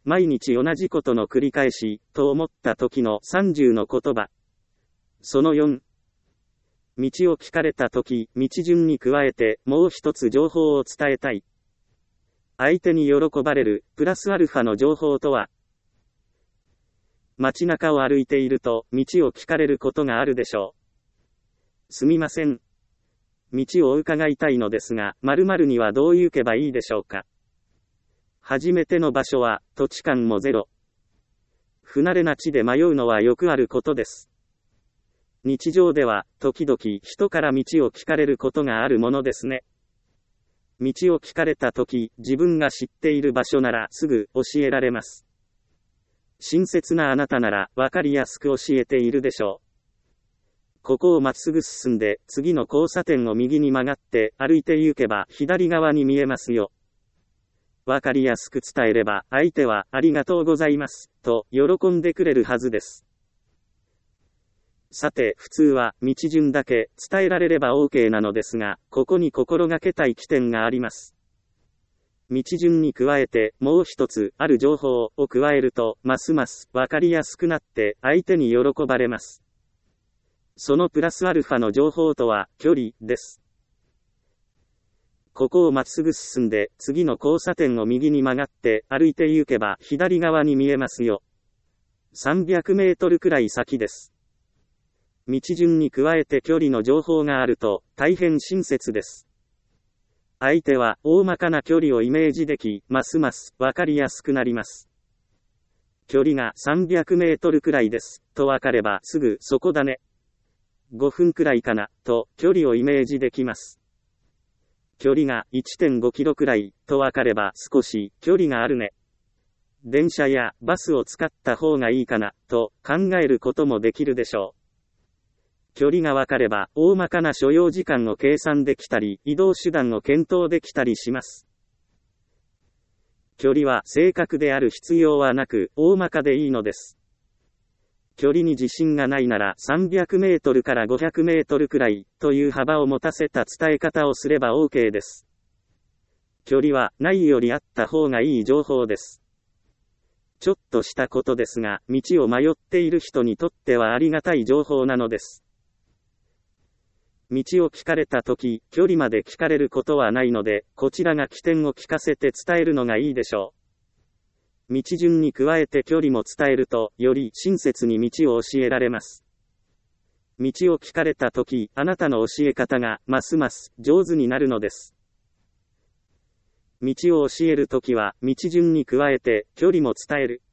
毎日同じことの繰り返し、と思った時の30の言葉。その4。道を聞かれた時、道順に加えて、もう一つ情報を伝えたい。相手に喜ばれる、プラスアルファの情報とは。街中を歩いていると、道を聞かれることがあるでしょう。すみません。道を伺いたいのですが、〇〇にはどう行けばいいでしょうか。初めての場所は、土地勘もゼロ。不慣れな地で迷うのはよくあることです。日常では、時々人から道を聞かれることがあるものですね。道を聞かれたとき、自分が知っている場所ならすぐ教えられます。親切なあなたならわかりやすく教えているでしょう。ここをまっすぐ進んで、次の交差点を右に曲がって歩いて行けば左側に見えますよ。わかりやすく伝えれば、相手はありがとうございます、と喜んでくれるはずです。さて、普通は道順だけ伝えられれば OK なのですが、ここに心がけたい起点があります。道順に加えて、もう一つある情報を加えると、ますますわかりやすくなって相手に喜ばれます。そのプラスアルファの情報とは、距離です。ここをまっすぐ進んで、次の交差点を右に曲がって歩いて行けば左側に見えますよ。300メートルくらい先です。道順に加えて距離の情報があると、大変親切です。相手は大まかな距離をイメージでき、ますますわかりやすくなります。距離が300メートルくらいです、とわかればすぐそこだね。5分くらいかな、と距離をイメージできます。距離が 1.5 キロくらい、とわかれば少し距離があるね。電車やバスを使った方がいいかな、と考えることもできるでしょう。距離が分かれば、大まかな所要時間を計算できたり、移動手段を検討できたりします。距離は正確である必要はなく、大まかでいいのです。距離に自信がないなら、300メートルから500メートルくらい、という幅を持たせた伝え方をすれば OK です。距離は、ないよりあった方がいい情報です。ちょっとしたことですが、道を迷っている人にとってはありがたい情報なのです。道を聞かれたとき、距離まで聞かれることはないので、こちらが起点を聞かせて伝えるのがいいでしょう。道順に加えて距離も伝えると、より親切に道を教えられます。道を聞かれたとき、あなたの教え方が、ますます上手になるのです。道を教えるときは、道順に加えて距離も伝える。